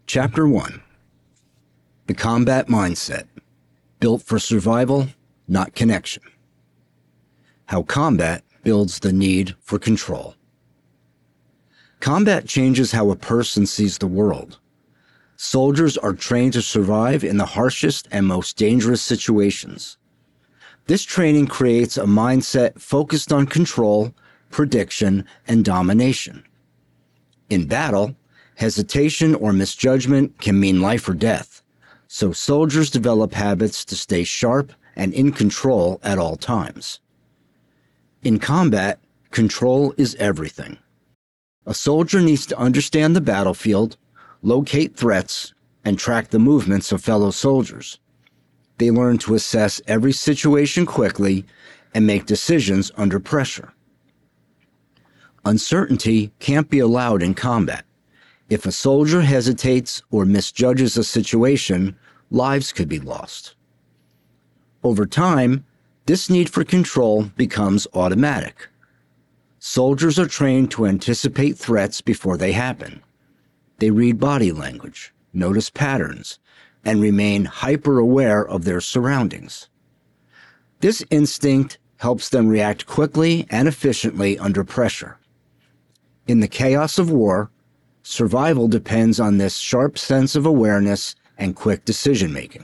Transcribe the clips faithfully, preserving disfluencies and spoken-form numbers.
Chapter one. The Combat Mindset. Built for survival, not connection. How combat builds the need for control. Combat changes how a person sees the world. Soldiers are trained to survive in the harshest and most dangerous situations. This training creates a mindset focused on control, prediction, and domination. In battle, hesitation or misjudgment can mean life or death, so soldiers develop habits to stay sharp and in control at all times. In combat, control is everything. A soldier needs to understand the battlefield, locate threats, and track the movements of fellow soldiers. They learn to assess every situation quickly and make decisions under pressure. Uncertainty can't be allowed in combat. If a soldier hesitates or misjudges a situation, lives could be lost. Over time, this need for control becomes automatic. Soldiers are trained to anticipate threats before they happen. They read body language, notice patterns, and remain hyper-aware of their surroundings. This instinct helps them react quickly and efficiently under pressure. In the chaos of war, survival depends on this sharp sense of awareness and quick decision-making.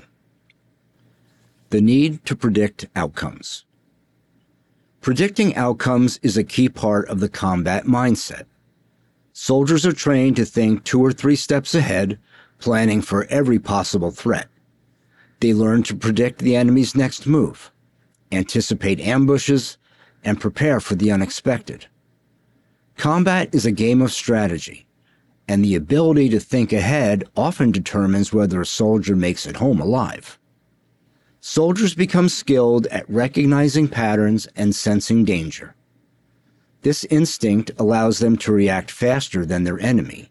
The need to predict outcomes. Predicting outcomes is a key part of the combat mindset. Soldiers are trained to think two or three steps ahead, planning for every possible threat. They learn to predict the enemy's next move, anticipate ambushes, and prepare for the unexpected. Combat is a game of strategy, and the ability to think ahead often determines whether a soldier makes it home alive. Soldiers become skilled at recognizing patterns and sensing danger. This instinct allows them to react faster than their enemy.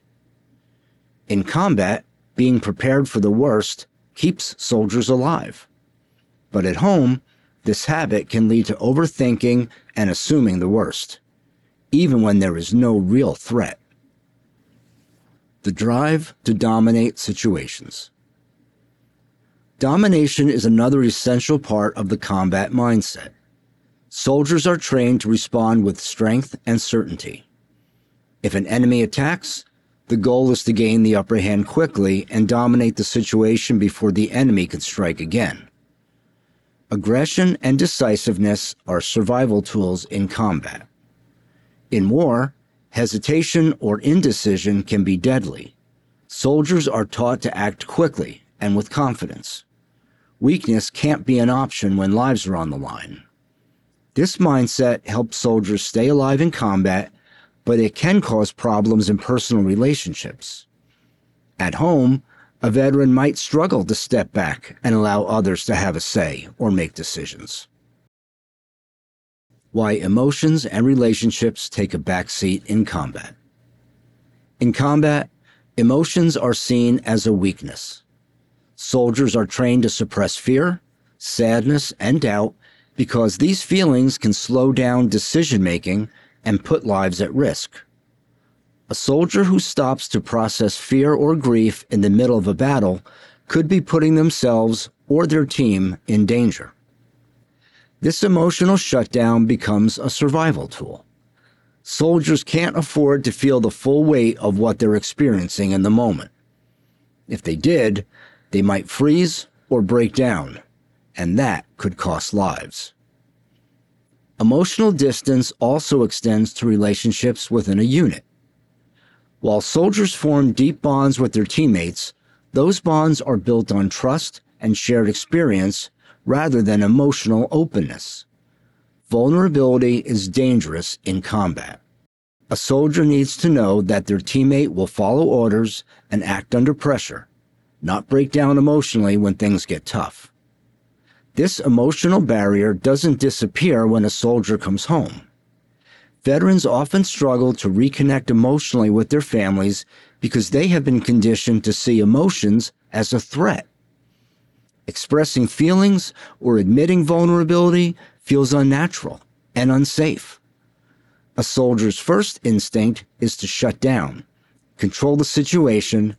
In combat, being prepared for the worst keeps soldiers alive. But at home, this habit can lead to overthinking and assuming the worst, even when there is no real threat. The drive to dominate situations. Domination is another essential part of the combat mindset. Soldiers are trained to respond with strength and certainty. If an enemy attacks, the goal is to gain the upper hand quickly and dominate the situation before the enemy can strike again. Aggression and decisiveness are survival tools in combat. In war, hesitation or indecision can be deadly. Soldiers are taught to act quickly and with confidence. Weakness can't be an option when lives are on the line. This mindset helps soldiers stay alive in combat, but it can cause problems in personal relationships. At home, a veteran might struggle to step back and allow others to have a say or make decisions. Why emotions and relationships take a backseat in combat. In combat, emotions are seen as a weakness. Soldiers are trained to suppress fear, sadness, and doubt because these feelings can slow down decision-making and put lives at risk. A soldier who stops to process fear or grief in the middle of a battle could be putting themselves or their team in danger. This emotional shutdown becomes a survival tool. Soldiers can't afford to feel the full weight of what they're experiencing in the moment. If they did, they might freeze or break down, and that could cost lives. Emotional distance also extends to relationships within a unit. While soldiers form deep bonds with their teammates, those bonds are built on trust and shared experience rather than emotional openness. Vulnerability is dangerous in combat. A soldier needs to know that their teammate will follow orders and act under pressure, not break down emotionally when things get tough. This emotional barrier doesn't disappear when a soldier comes home. Veterans often struggle to reconnect emotionally with their families because they have been conditioned to see emotions as a threat. Expressing feelings or admitting vulnerability feels unnatural and unsafe. A soldier's first instinct is to shut down, control the situation,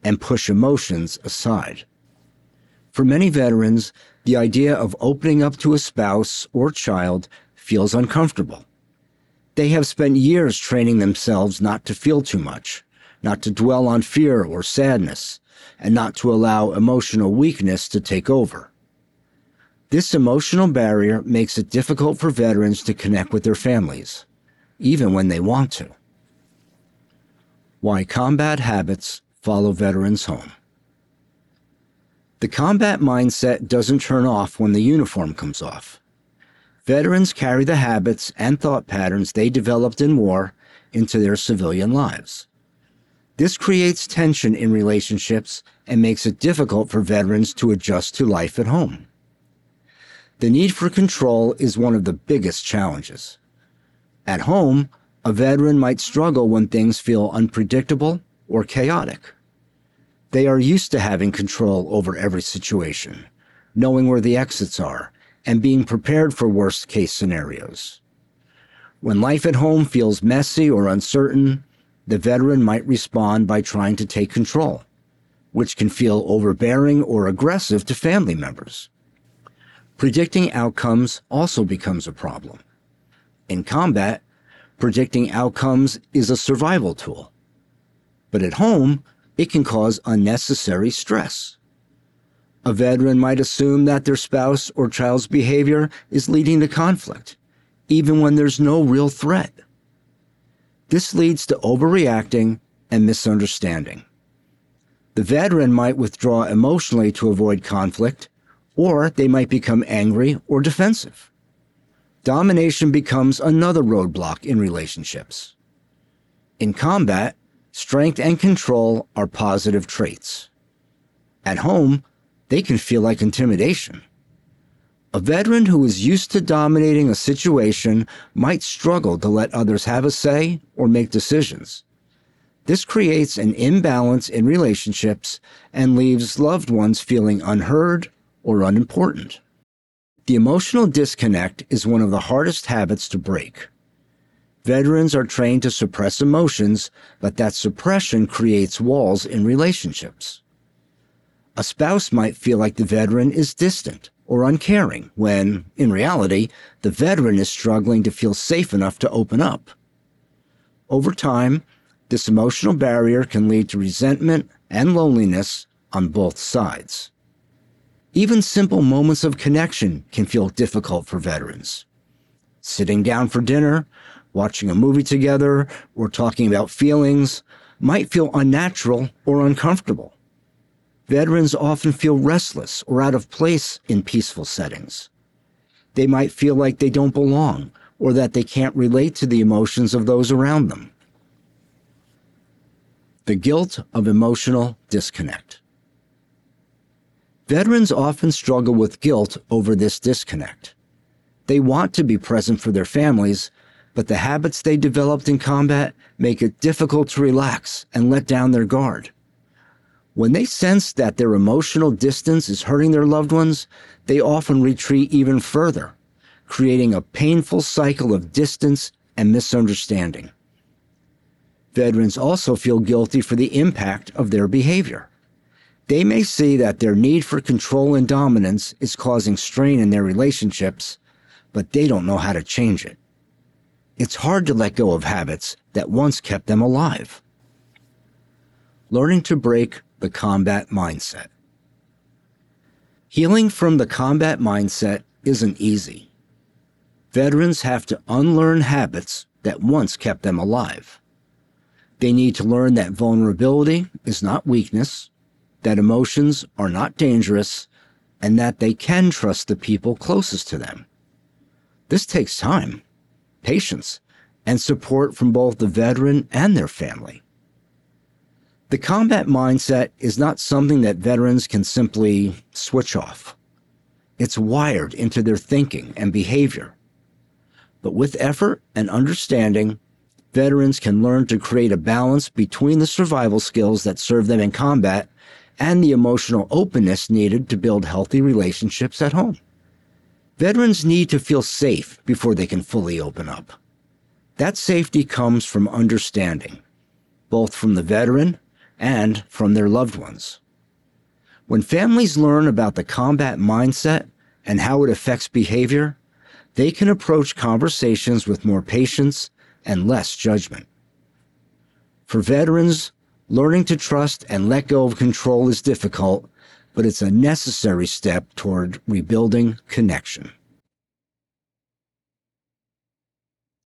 and push emotions aside. For many veterans, the idea of opening up to a spouse or child feels uncomfortable. They have spent years training themselves not to feel too much, not to dwell on fear or sadness, and not to allow emotional weakness to take over. This emotional barrier makes it difficult for veterans to connect with their families, even when they want to. Why combat habits follow veterans home. The combat mindset doesn't turn off when the uniform comes off. Veterans carry the habits and thought patterns they developed in war into their civilian lives. This creates tension in relationships and makes it difficult for veterans to adjust to life at home. The need for control is one of the biggest challenges. At home, a veteran might struggle when things feel unpredictable or chaotic. They are used to having control over every situation, knowing where the exits are, and being prepared for worst-case scenarios. When life at home feels messy or uncertain, the veteran might respond by trying to take control, which can feel overbearing or aggressive to family members. Predicting outcomes also becomes a problem. In combat, predicting outcomes is a survival tool. But at home, it can cause unnecessary stress. A veteran might assume that their spouse or child's behavior is leading to conflict, even when there's no real threat. This leads to overreacting and misunderstanding. The veteran might withdraw emotionally to avoid conflict, or they might become angry or defensive. Domination becomes another roadblock in relationships. In combat, strength and control are positive traits. At home, they can feel like intimidation. A veteran who is used to dominating a situation might struggle to let others have a say or make decisions. This creates an imbalance in relationships and leaves loved ones feeling unheard or unimportant. The emotional disconnect is one of the hardest habits to break. Veterans are trained to suppress emotions, but that suppression creates walls in relationships. A spouse might feel like the veteran is distant or uncaring when, in reality, the veteran is struggling to feel safe enough to open up. Over time, this emotional barrier can lead to resentment and loneliness on both sides. Even simple moments of connection can feel difficult for veterans. Sitting down for dinner, watching a movie together, or talking about feelings might feel unnatural or uncomfortable. Veterans often feel restless or out of place in peaceful settings. They might feel like they don't belong or that they can't relate to the emotions of those around them. The guilt of emotional disconnect. Veterans often struggle with guilt over this disconnect. They want to be present for their families, but the habits they developed in combat make it difficult to relax and let down their guard. When they sense that their emotional distance is hurting their loved ones, they often retreat even further, creating a painful cycle of distance and misunderstanding. Veterans also feel guilty for the impact of their behavior. They may see that their need for control and dominance is causing strain in their relationships, but they don't know how to change it. It's hard to let go of habits that once kept them alive. Learning to break the combat mindset. Healing from the combat mindset isn't easy. Veterans have to unlearn habits that once kept them alive. They need to learn that vulnerability is not weakness, that emotions are not dangerous, and that they can trust the people closest to them. This takes time, patience, and support from both the veteran and their family. The combat mindset is not something that veterans can simply switch off. It's wired into their thinking and behavior. But with effort and understanding, veterans can learn to create a balance between the survival skills that serve them in combat and the emotional openness needed to build healthy relationships at home. Veterans need to feel safe before they can fully open up. That safety comes from understanding, both from the veteran and from their loved ones. When families learn about the combat mindset and how it affects behavior, they can approach conversations with more patience and less judgment. For veterans, learning to trust and let go of control is difficult, but it's a necessary step toward rebuilding connection.